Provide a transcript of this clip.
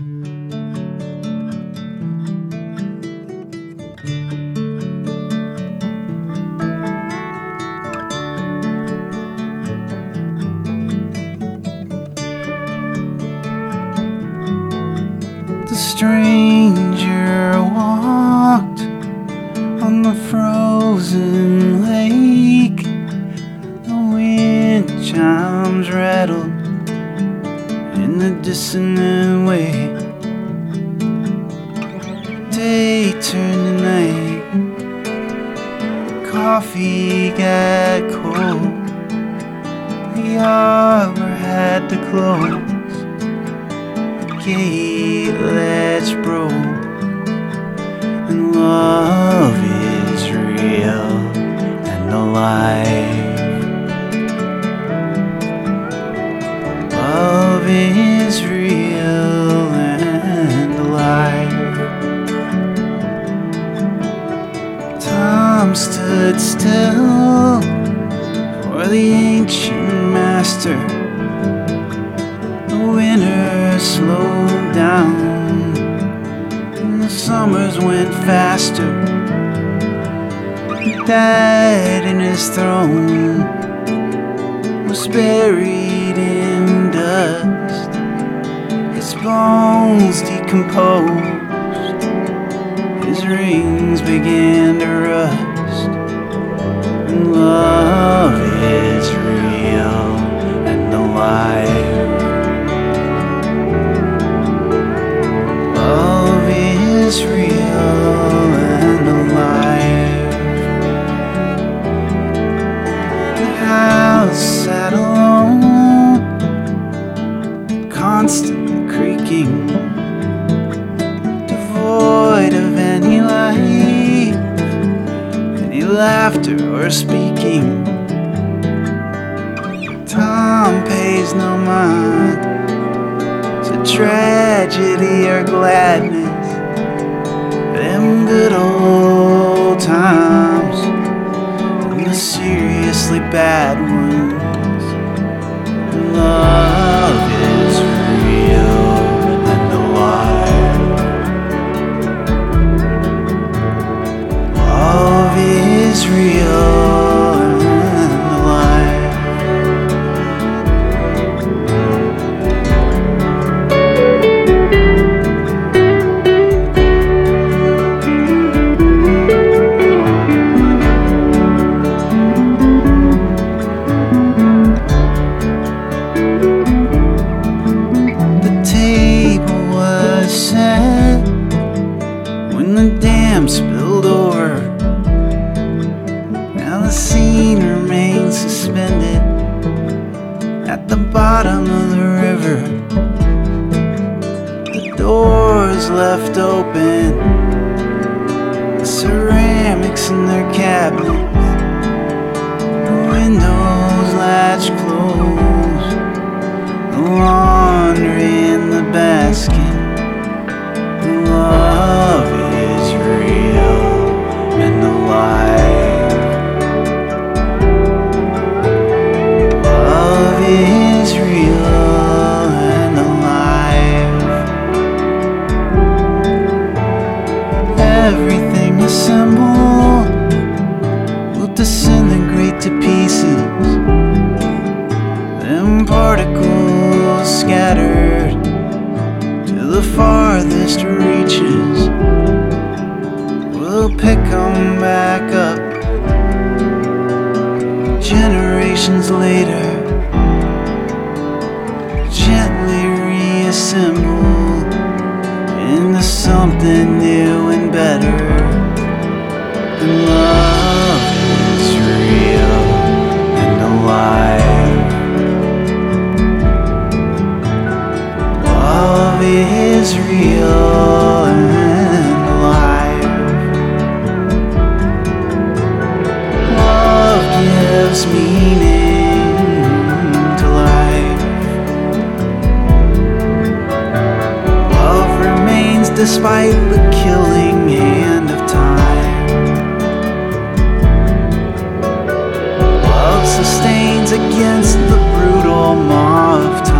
The stranger walked on the frozen lake. The wind chimes rattled in the dissonant way. Day turned to night, coffee got cold. The arbor had to close, gate latch broke, and love is real and alive. Love is real and alive. Time stood still for the ancient master. The winter slowed down and the summers went faster. He died in his throne, was buried in dust. His bones decomposed, his rings began to rust. And love is real and alive. Love is real and alive. The house sat alone, constantly creaking, devoid of any life, any laughter or speaking. Time pays no mind to tragedy or gladness, them good old times, and the seriously bad ones. Love is real and alive. Love is real and alive. When the dam spilled over, now the scene remains suspended at the bottom of the river. The doors left open, the ceramics in their cabinets, the windows latched closed, the laundry in the basket. Love is real and alive. Love is real and alive. Everything assembled will disintegrate to pieces. Them particles scattered to the farthest reaches. We'll pick them back up generations later, gently reassembled into something new and better. And love is real and alive. Love is real and alive. Love gives meaning to life. Love remains despite the killing hand of time. Love sustains against the brutal maw of time.